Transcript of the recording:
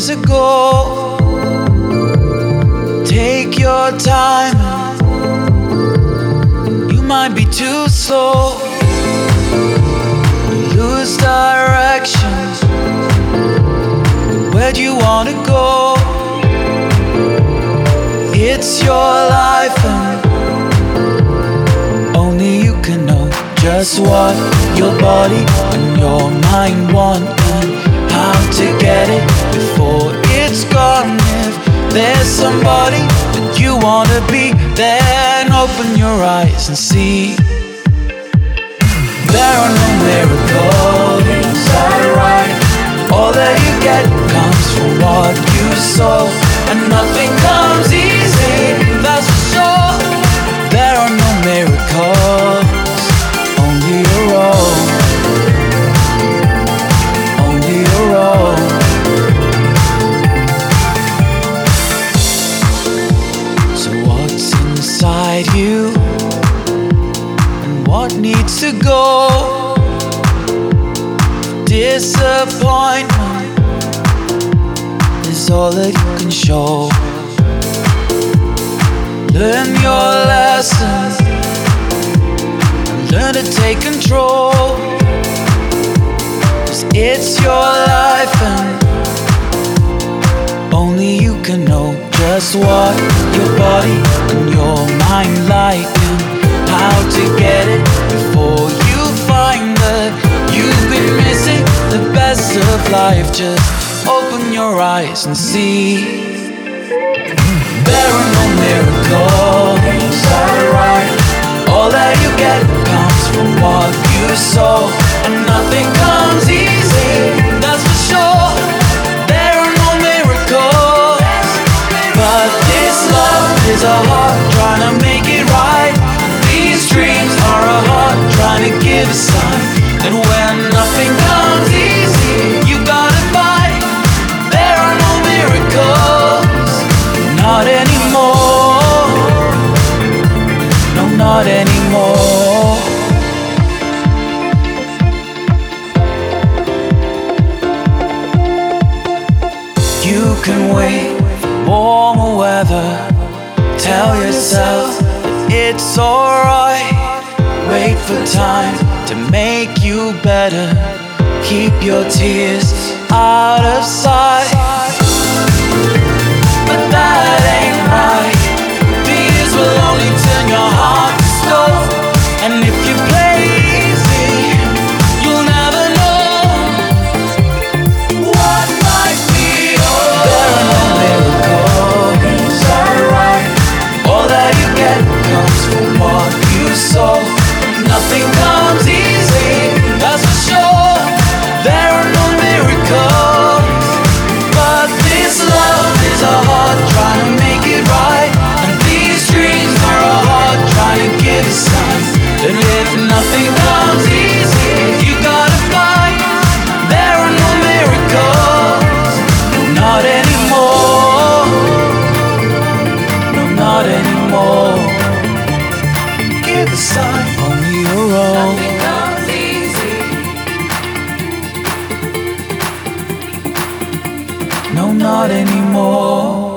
years ago. Take your time, you might be too slow. You lose direction, where do you wanna go? It's your life and only you can know just what your body and your mind want and how to get it before it's gone. If there's somebody that you wanna be, then open your eyes and see. There are no miracles, is that right? All that you get comes from what you sow, and nothing comes easy, that's for sure. There are no miracles, only your own, only your own. So what's inside you, and what needs to go? Disappointment is all that you can show. Learn your lessons and learn to take control. 'Cause it's your life and only you can know just what your body and your mind like and how to get it before you find that you've been missing the best of life. Just open your eyes and see. There are no miracles, is that right? All that you get comes from what you sow, and nothing comes easy, that's for sure. There are no miracles, but this love is a heart trying to make it right. These dreams are a heart trying to give a sign. And when nothing comes easy, you gotta fight. There are no miracles, not anymore. No, not anymore. You can wait for warmer weather. Tell yourself that it's alright. Wait for time to make you better. Keep your tears out of sight. But that ain't right. Tears will only turn your heart to stone. And if you play easy, you'll never know what might be yours. There are no miracles, is that right? All that you get comes from what you sow. Nothing comes easy, that's for sure. There are no miracles, but this love is a heart trying to make it right. And these dreams are a heart trying to give a sign. And if nothing comes easy, you gotta fight. There are no miracles, not anymore. No, not anymore. Give a sign, only your own. Nothing comes easy. No, not anymore.